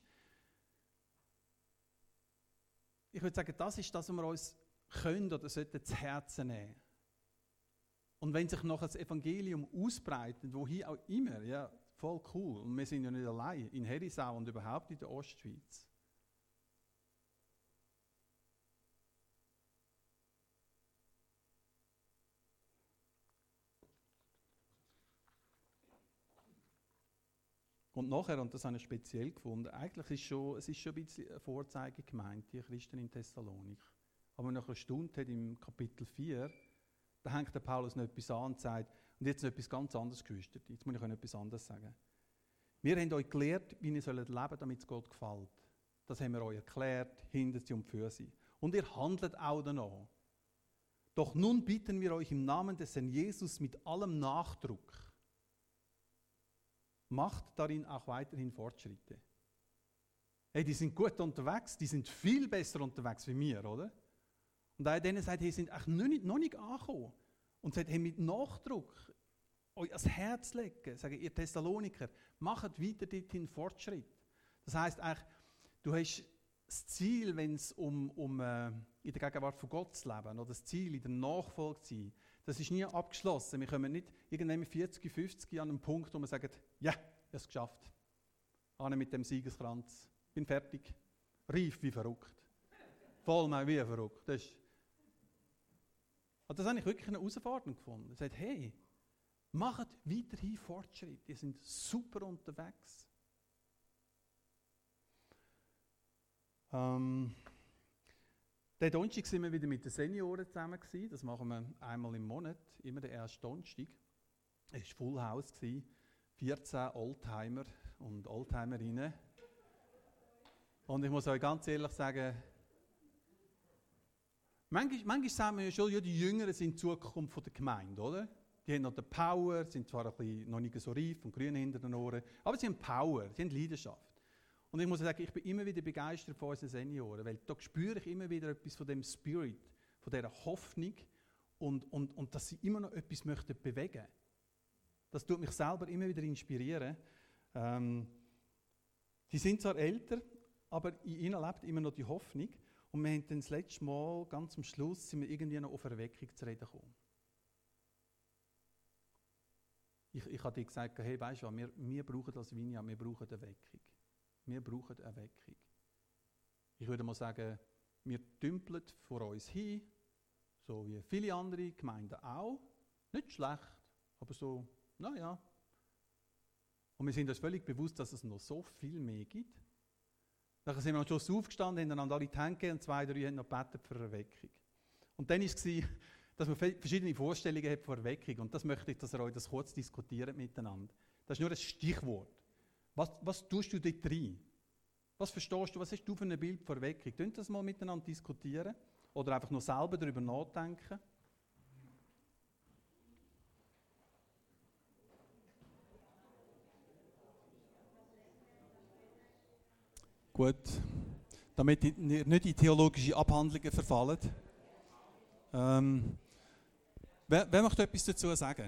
ich würde sagen, das ist das, was wir uns können oder sollten zu Herzen nehmen. Und wenn sich noch das Evangelium ausbreitet, wohin auch immer, ja, voll cool. Und wir sind ja nicht allein in Herisau und überhaupt in der Ostschweiz. Und nachher, und das habe ich speziell gefunden, eigentlich ist schon, es ist schon ein bisschen eine Vorzeigegemeinde, die Christen in Thessalonik. Aber nach einer Stunde hat im Kapitel vier, da hängt der Paulus noch etwas an und sagt, und jetzt noch etwas ganz anderes, Geschwister, jetzt muss ich euch etwas anderes sagen. Wir haben euch gelehrt, wie ihr sollt leben, damit es Gott gefällt. Das haben wir euch erklärt, hinter sie und für sie. Und ihr handelt auch danach. Doch nun bitten wir euch im Namen des Herrn Jesus mit allem Nachdruck, macht darin auch weiterhin Fortschritte. Hey, die sind gut unterwegs, die sind viel besser unterwegs wie wir, oder? Und einer denen sagt, hey, sind eigentlich noch nicht, noch nicht angekommen. Und sagt, hey, mit Nachdruck euch ans Herz legen, sagen, ihr Thessaloniker, macht weiter dorthin Fortschritt. Das heisst eigentlich, du hast das Ziel, wenn es um, um äh, in der Gegenwart von Gott zu leben, oder das Ziel in der Nachfolge zu sein, das ist nie abgeschlossen. Wir kommen nicht irgendwann mit vierzig, fünfzig an einen Punkt, wo wir sagen, ja, ich habe es geschafft. Anne mit dem Siegeskranz, bin fertig, reif wie verrückt. Voll mal wie verrückt. Das ist Und das habe ich wirklich eine Herausforderung gefunden. Er sagt, hey, macht weiterhin Fortschritt, ihr seid super unterwegs. Ähm, den Donnerstag sind wir wieder mit den Senioren zusammen gewesen. Das machen wir einmal im Monat, immer den ersten Donnerstag. Es war Full House, vierzehn Oldtimer und Oldtimerinnen. Und ich muss euch ganz ehrlich sagen, manchmal, manchmal sagen wir ja schon, ja, die Jüngeren sind die Zukunft der Gemeinde, oder? Die haben noch die Power, sind zwar ein bisschen noch nicht so reif und grün hinter den Ohren, aber sie haben Power, sie haben Leidenschaft. Und ich muss sagen, ich bin immer wieder begeistert von unseren Senioren, weil da spüre ich immer wieder etwas von dem Spirit, von dieser Hoffnung und, und, und dass sie immer noch etwas möchten bewegen. Das tut mich selber immer wieder inspirieren. Ähm, die sind zwar älter, aber in ihnen lebt immer noch die Hoffnung. Und wir haben dann das letzte Mal, ganz am Schluss, sind wir irgendwie noch auf Erweckung zu reden gekommen. Ich, ich habe dir gesagt, hey, weißt du, wir, wir brauchen das Vineyard, wir brauchen Erweckung. Wir brauchen Erweckung. Ich würde mal sagen, wir dümpeln vor uns hin, so wie viele andere Gemeinden auch. Nicht schlecht, aber so, naja. Und wir sind uns völlig bewusst, dass es noch so viel mehr gibt. Dann sind wir am Schluss aufgestanden, haben einander alle die Hände gegeben und zwei, drei haben noch gebetet für Erweckung. Und dann war es, dass man verschiedene Vorstellungen hat von Erweckung. Und das möchte ich, dass ihr euch das kurz diskutiert miteinander. Das ist nur ein Stichwort. Was, was tust du dort rein? Was verstehst du? Was hast du für ein Bild von Erweckung? Könnt ihr das mal miteinander diskutieren? Oder einfach nur selber darüber nachdenken? Gut, damit ihr nicht in theologische Abhandlungen verfallen. Ähm, wer, wer möchte etwas dazu sagen?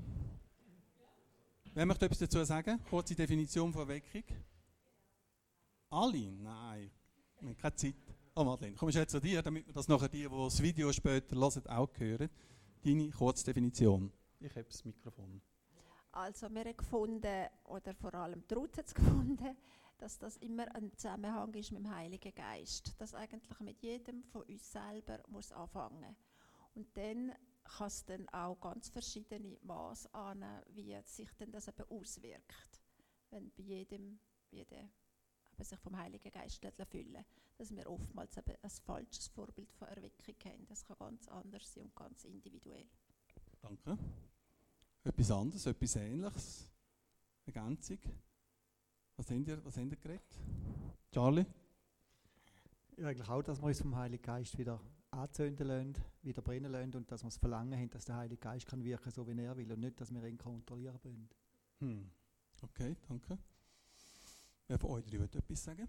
Wer möchte etwas dazu sagen? Kurze Definition von Erweckung. Alle? Nein, wir haben keine Zeit. Oh Madeleine, komm jetzt zu dir, damit wir das nachher die, die das Video später hören, auch hören. Deine Kurzdefinition. Ich habe das Mikrofon. Also wir haben gefunden, oder vor allem die Ruth hat es gefunden, dass das immer ein Zusammenhang ist mit dem Heiligen Geist. Dass eigentlich mit jedem von uns selber muss anfangen. Und dann kann es dann auch ganz verschiedene Maße an, wie sich denn das eben auswirkt. Wenn bei jedem, jeder eben sich vom Heiligen Geist erfüllen, dass wir oftmals eben ein falsches Vorbild von Erweckung haben. Das kann ganz anders sein und ganz individuell. Danke. Etwas anderes, etwas Ähnliches? Ergänzung? Was habt ihr, was habt ihr geredet? Charlie? Ja, eigentlich auch, dass wir uns vom Heiligen Geist wieder anzünden lassen, wieder brennen lassen und dass wir das Verlangen haben, dass der Heilige Geist kann wirken, so wie er will und nicht, dass wir ihn kontrollieren wollen. Hm. Okay, danke. Wer von euch drei will etwas sagen?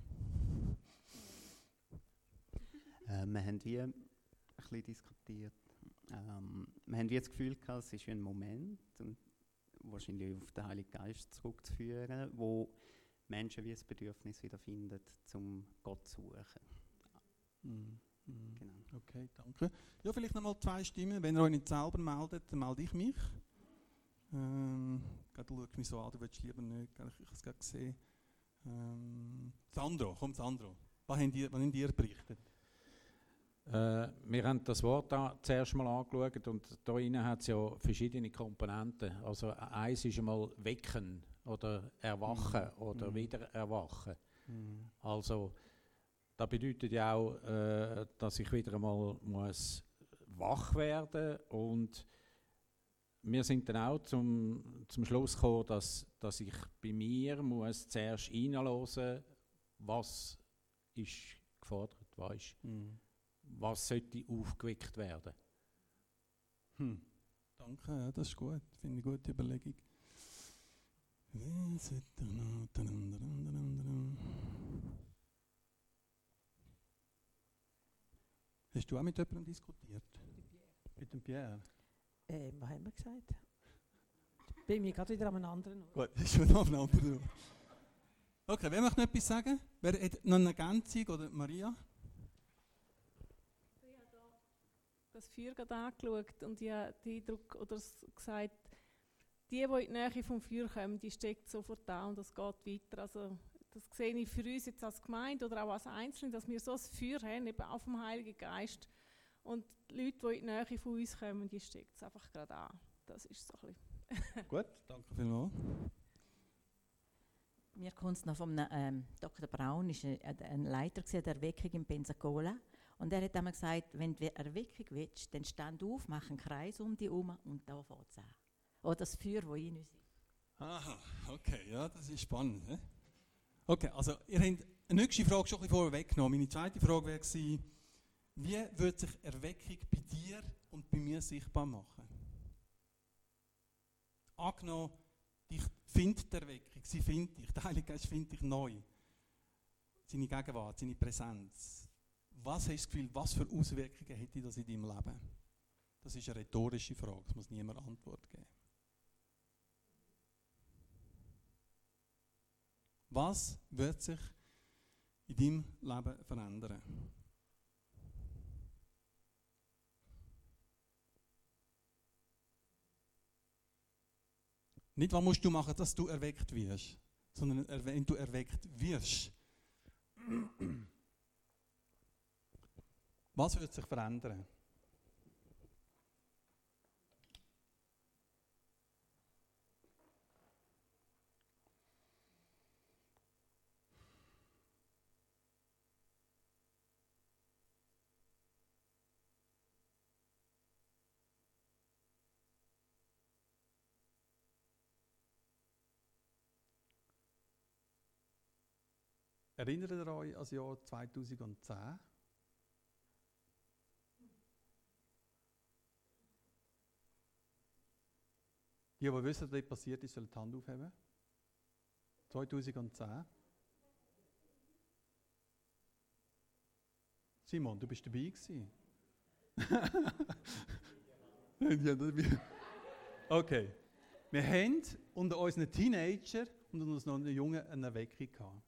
Äh, wir haben wie ein bisschen diskutiert. Ähm, wir haben wie das Gefühl gehabt, es ist wie ein Moment, und wahrscheinlich auf den Heiligen Geist zurückzuführen, wo Menschen wie das Bedürfnis wieder finden, zum Gott zu suchen. Hm. Hm. Genau. Okay, danke. Ja, vielleicht noch mal zwei Stimmen. Wenn ihr euch nicht selber meldet, dann melde ich mich. Ähm, du schaust mich so an, du willst lieber nicht. Ich habe es gerade gesehen. Ähm, Sandro, komm Sandro. Was habt ihr, was habt ihr berichtet? Äh, wir haben das Wort da zuerst mal angeschaut und da innen hat es ja verschiedene Komponenten. Also eins ist einmal wecken oder erwachen Mhm. oder Mhm. wieder erwachen. Mhm. Also das bedeutet ja auch, äh, dass ich wieder einmal muss wach werden, und wir sind dann auch zum, zum Schluss gekommen, dass, dass ich bei mir muss zuerst hineinhören, was ist gefordert, was, ist, Mhm. was sollte aufgeweckt werden. Hm. Danke, ja, das ist gut. Finde ich eine gute Überlegung. Hast du auch mit jemandem diskutiert? Mit dem Pierre? Äh, was haben wir gesagt? Bin mir gerade wieder an einem anderen Ort. Gut, das ist schon noch ein anderer. Okay, wer möchte noch etwas sagen? Wer hat noch eine Ergänzung? Oder Maria? Ich habe da das Feuer gerade angeschaut und ich habe den Eindruck, oder s- gesagt, die, die in die Nähe vom Feuer kommen, die steckt sofort an und das geht weiter. Also, das sehe ich für uns jetzt als Gemeinde oder auch als Einzelne, dass wir so ein Feuer haben, eben auch vom Heiligen Geist. Und die Leute, die in die Nähe von uns kommen, die steckt es einfach gerade an. Das ist so ein bisschen. Gut, danke vielmals. Mir kommt es noch von einem, ähm, Doktor Braun, ist ein, ein Leiter der Erweckung in Pensacola. Und er hat einmal gesagt, wenn du Erweckung willst, dann stand auf, mach einen Kreis um dich herum und da fängt es an. Oder das Feuer, das in uns ist. Aha, okay, ja, das ist spannend. He? Okay, also ihr habt eine nächste Frage schon ein bisschen vorweggenommen. Meine zweite Frage wäre gewesen, wie wird sich Erweckung bei dir und bei mir sichtbar machen? Angenommen, dich findet die Erweckung, sie findet dich, der Heilige Geist findet dich neu. Seine Gegenwart, seine Präsenz. Was hast du das Gefühl, was für Auswirkungen hätte das in deinem Leben? Das ist eine rhetorische Frage, es muss niemand Antwort geben. Was wird sich in deinem Leben verändern? Nicht, was musst du machen, dass du erweckt wirst, sondern wenn du erweckt wirst. Was wird sich verändern? Erinnert ihr euch an das Jahr zweitausendzehn? Die, die wissen, was passiert ist, sollen die Hand aufheben. zweitausendzehn. Simon, du bist dabei gewesen. Okay. Wir haben unter unseren Teenagern und unter unseren Jungen eine Erweckung gehabt.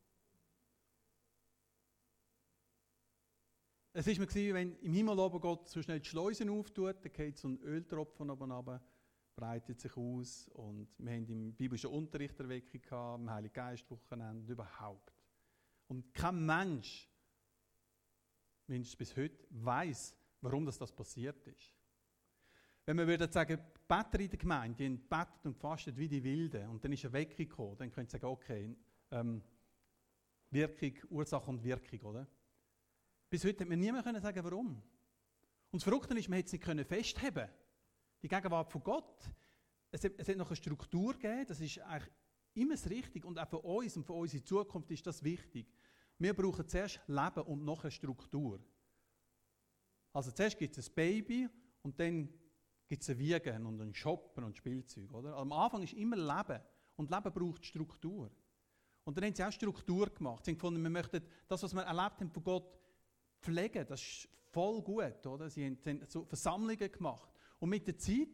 Es war mir gewesen, wenn im Himmel oben Gott so schnell die Schleusen auftut, dann geht so ein Öltropfen oben runter, breitet sich aus und wir haben im biblischen Unterricht Erweckung gehabt, im Heiligen Geist Wochenende, überhaupt. Und kein Mensch, mindestens bis heute, weiss, warum das, das passiert ist. Wenn wir würden sagen, die Beter in der Gemeinde, die haben gebetet und gefastet wie die Wilden und dann ist Erweckung gekommen, dann können sie sagen, okay, ähm, Wirkung, Ursache und Wirkung, oder? Bis heute hat mir niemand sagen, warum. Und das Verrückte ist, man hätte es nicht festheben können. Die Gegenwart von Gott. Es hat, es hat noch eine Struktur gegeben, das ist eigentlich immer das Richtige. Und auch für uns und für unsere Zukunft ist das wichtig. Wir brauchen zuerst Leben und noch eine Struktur. Also zuerst gibt es ein Baby und dann gibt es ein Wiegen und ein Shoppen und Spielzeug. Oder? Am Anfang ist immer Leben. Und Leben braucht Struktur. Und dann haben sie auch Struktur gemacht. Sie haben gefunden, wir möchten das, was wir erlebt haben von Gott, pflegen. Das ist voll gut. Oder? Sie haben so Versammlungen gemacht. Und mit der Zeit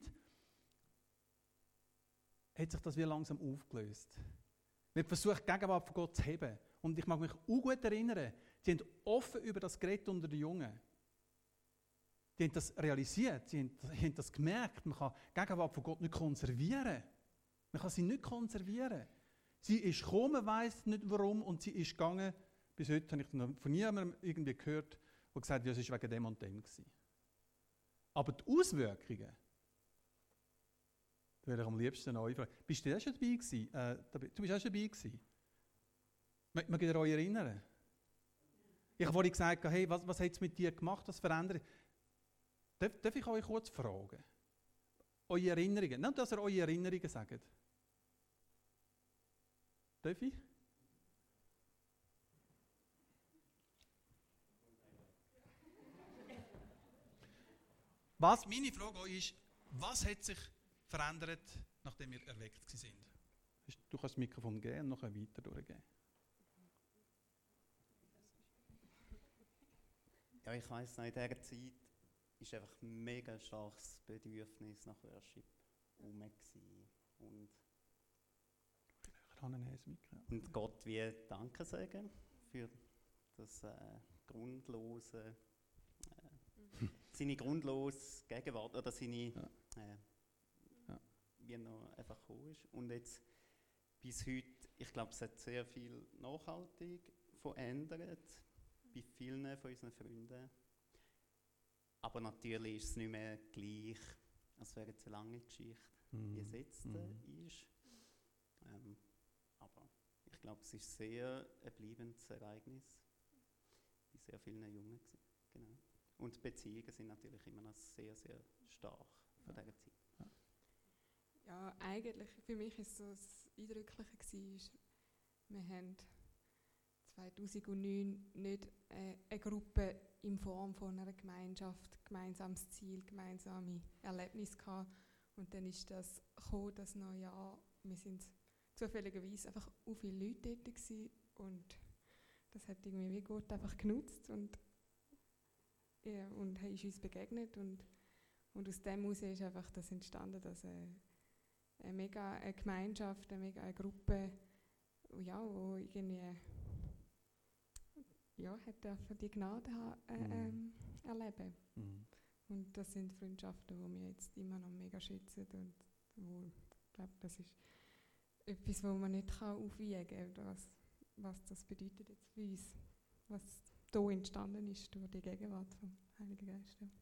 hat sich das wie langsam aufgelöst. Wir haben versucht, die Gegenwart von Gott zu heben. Und ich mag mich auch gut erinnern, sie haben offen über das geredet unter den Jungen. Die haben das realisiert, sie haben, sie haben das gemerkt, man kann die Gegenwart von Gott nicht konservieren. Man kann sie nicht konservieren. Sie ist gekommen, man weiss nicht warum, und sie ist gegangen. Bis heute habe ich noch von niemandem irgendwie gehört, der gesagt hat, ja, es war wegen dem und dem gewesen. Aber die Auswirkungen, da würde ich am liebsten euch fragen. Bist du auch schon dabei gewesen? Äh, du bist auch schon dabei gewesen? Mögt ihr euch erinnern? Ich habe vorhin gesagt, hey, was, was hat es mit dir gemacht, das verändert? Darf, darf ich euch kurz fragen? Eure Erinnerungen, nicht, dass ihr eure Erinnerungen sagt. Darf ich? Was, meine Frage an euch ist, was hat sich verändert, nachdem wir erweckt sind? Du kannst das Mikrofon geben und noch weiter durchgehen. Ja, ich weiss noch, in dieser Zeit war einfach ein mega starkes Bedürfnis nach Worship herum. Und, und Gott wie Danke sagen für das äh, grundlose, äh, seine grundlose Gegenwart oder seine, ja. Äh, ja. wie er noch einfach gekommen ist. Und jetzt bis heute, ich glaube, es hat sehr viel nachhaltig verändert bei vielen von unseren Freunden. Aber natürlich ist es nicht mehr gleich, als wäre jetzt eine lange Geschichte, Mhm. wie es jetzt Mhm. äh, ist. Ähm, aber ich glaube, es ist sehr ein bleibendes Ereignis bei sehr vielen Jungen gewesen. Genau. Und die Beziehungen sind natürlich immer noch sehr, sehr stark von dieser Zeit. Ja, eigentlich, für mich ist so das Eindrückliche gewesen, wir haben zweitausendneun nicht äh, eine Gruppe in Form von einer Gemeinschaft, gemeinsames Ziel, gemeinsame Erlebnisse gehabt. Und dann ist das gekommen, das neue Jahr. Wir sind zufälligerweise einfach so viele Leute dort gewesen und das hat irgendwie wie Gott einfach genutzt und, ja, und ist uns begegnet und, und aus dem heraus ist einfach das entstanden, dass äh, eine mega eine Gemeinschaft, eine mega eine Gruppe, ja, wo irgendwie ja, hat dürfen die Gnade ha, äh, ähm, erleben. Mhm. Und das sind Freundschaften, die wir jetzt immer noch mega schätzen und wo, ich glaube, das ist etwas, was man nicht kann aufwiegen kann, was, was das bedeutet jetzt für uns, was hier entstanden ist durch die Gegenwart vom Heiligen Geist. Ja.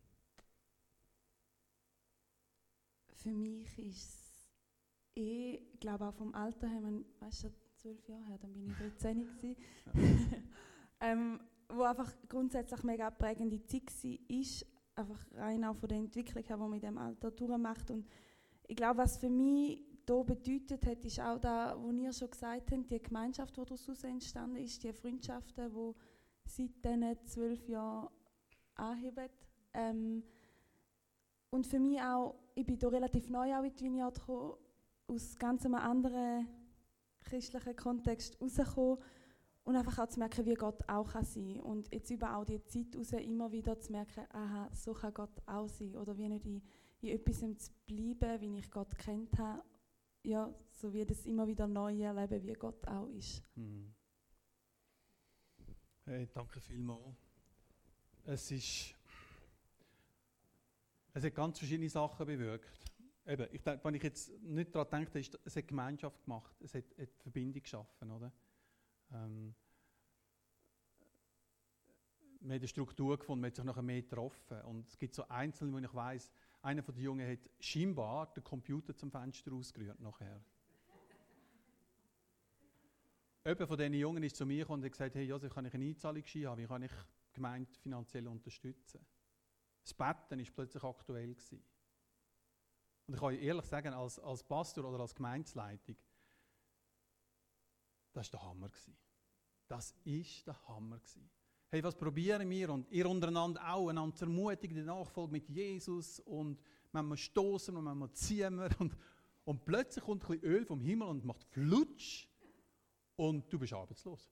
Für mich ist es eh, ich glaube auch vom Alter her, man, weißt du, zwölf Jahre her, dann bin ich dreizehn gewesen, ähm, wo einfach grundsätzlich mega prägende Zeit war, ist einfach rein auch von der Entwicklung her, die man in diesem Alter durchmacht. Und ich glaube, was für mich hier bedeutet hat, ist auch da, was ihr schon gesagt habt, die Gemeinschaft, die daraus entstanden ist, die Freundschaften, die seit diesen zwölf Jahren anheben. Ähm, und für mich auch, ich bin hier relativ neu auch in die Vineyard gekommen, aus ganz einem anderen christlichen Kontext rausgekommen und einfach auch zu merken, wie Gott auch kann sein kann. Und jetzt über auch die Zeit raus immer wieder zu merken, aha, so kann Gott auch sein. Oder wie nicht in, in etwas zu bleiben, wie ich Gott kennt habe. Ja, so wie das immer wieder neu erleben, wie Gott auch ist. Mhm. Hey, danke vielmals. Es ist, es hat ganz verschiedene Sachen bewirkt. Eben, ich denke, wenn ich jetzt nicht daran denke, ist, es hat Gemeinschaft gemacht, es hat, hat Verbindung geschaffen, oder? Ähm, man hat eine Struktur gefunden, man hat sich nachher mehr getroffen. Und es gibt so Einzelne, wo ich weiss, einer von den Jungen hat scheinbar den Computer zum Fenster rausgerührt nachher. Jemand von diesen Jungen ist zu mir gekommen und hat gesagt, hey Josef, kann ich eine Einzahlungsschein haben, wie kann ich die Gemeinde finanziell unterstützen? Das Betten war plötzlich aktuell gewesen. Und ich kann euch ehrlich sagen, als, als Pastor oder als Gemeindeleitung, das war der Hammer gewesen. Das war der Hammer gewesen. Hey, was probieren wir? Und ihr untereinander auch, einander zu ermutigen, die Nachfolge mit Jesus. Und manchmal stoßen und manchmal ziehen wir. Und, und plötzlich kommt ein bisschen Öl vom Himmel und macht Flutsch. Und du bist arbeitslos.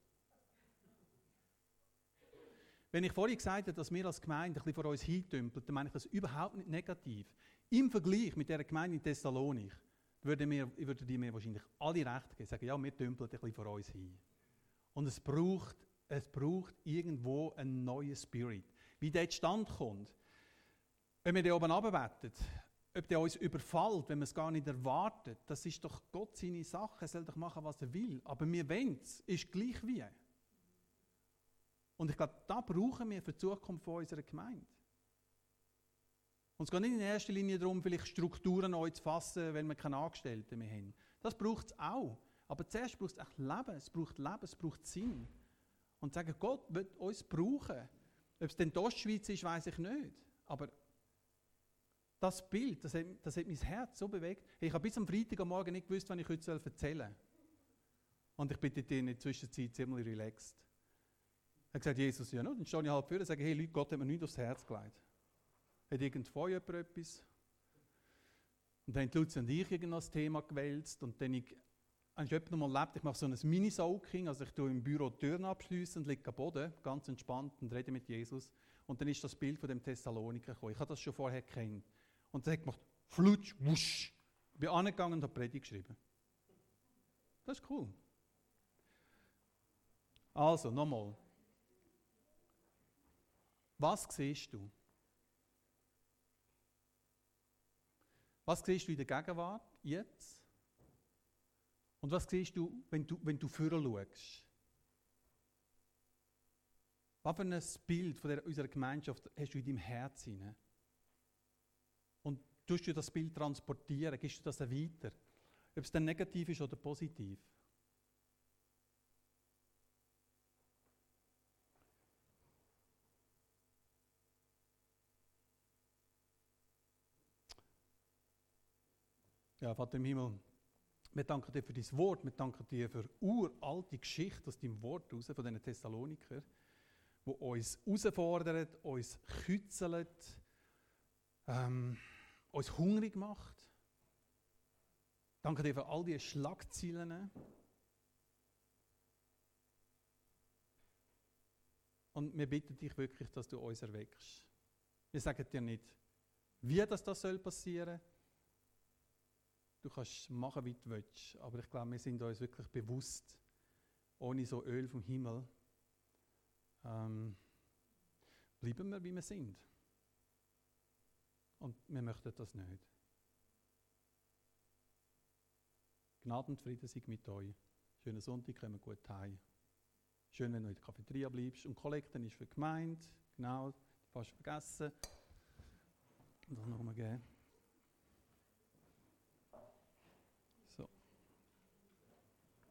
Wenn ich vorhin gesagt habe, dass wir als Gemeinde ein bisschen vor uns hintümpeln, dann meine ich das überhaupt nicht negativ. Im Vergleich mit dieser Gemeinde in Thessalonik würden, wir, würden die mir wahrscheinlich alle recht geben, sagen, ja, wir tümpeln ein bisschen vor uns hin. Und es braucht, es braucht irgendwo einen neuen Spirit. Wie der zustande kommt, wenn wir da oben runterbeten, ob der uns überfällt, wenn wir es gar nicht erwartet, das ist doch Gott seine Sache, er soll doch machen, was er will. Aber wir wollen es, ist gleich wie. Und ich glaube, da brauchen wir für die Zukunft von unserer Gemeinde. Und es geht nicht in erster Linie darum, vielleicht Strukturen neu zu fassen, weil wir keine Angestellten mehr haben. Das braucht es auch. Aber zuerst braucht es echt Leben, es braucht Leben, es braucht Sinn. Und sagen, Gott wird uns brauchen. Ob es denn die Ostschweiz ist, weiß ich nicht. Aber das Bild, das hat, das hat mein Herz so bewegt. Ich habe bis am Freitag am Morgen nicht gewusst, was ich heute erzählen soll. Und ich bin dort in der Zwischenzeit ziemlich relaxed. Er hat gesagt, Jesus, ja, no, dann stehe ich halt vor und sage, hey Leute, Gott hat mir nichts aufs Herz gelegt. Hat irgendwo jemand etwas? Und dann haben Luzi und ich irgendein Thema gewälzt und dann ich, habe ich jemand mal erlebt, ich mache so ein Mini-Soaking, also ich tue im Büro die Türen abschliessen und liege am Boden, ganz entspannt und rede mit Jesus. Und dann ist das Bild von dem Thessaloniker gekommen. Ich habe das schon vorher gekannt. Und dann hat gemacht, flutsch, wusch. Ich bin angegangen und habe Predigt geschrieben. Das ist cool. Also, nochmal. Was siehst du? Was siehst du in der Gegenwart, jetzt? Und was siehst du, wenn du, wenn du vorher schaust? Was für ein Bild von der, unserer Gemeinschaft hast du in deinem Herz hinein? Und tust du das Bild transportieren, gibst du das weiter? Ob es dann negativ ist oder positiv. Ja, Vater im Himmel, wir danken dir für dein Wort, wir danken dir für uralte Geschichte aus deinem Wort raus, von diesen Thessalonikern, die uns herausfordert, uns kützelt, ähm, uns hungrig macht. Danke dir für all diese Schlagzeilen. Und wir bitten dich wirklich, dass du uns erweckst. Wir sagen dir nicht, wie das, das soll passieren. Du kannst machen, wie du willst. Aber ich glaube, wir sind uns wirklich bewusst, ohne so Öl vom Himmel, ähm, bleiben wir, wie wir sind. Und wir möchten das nicht. Gnade und Frieden sei mit euch. Schönen Sonntag, kommen gut heim. Schön, wenn du in der Cafeteria bleibst. Und Kollekten ist für die Gemeinde. Genau, fast vergessen. Das nochmal geben.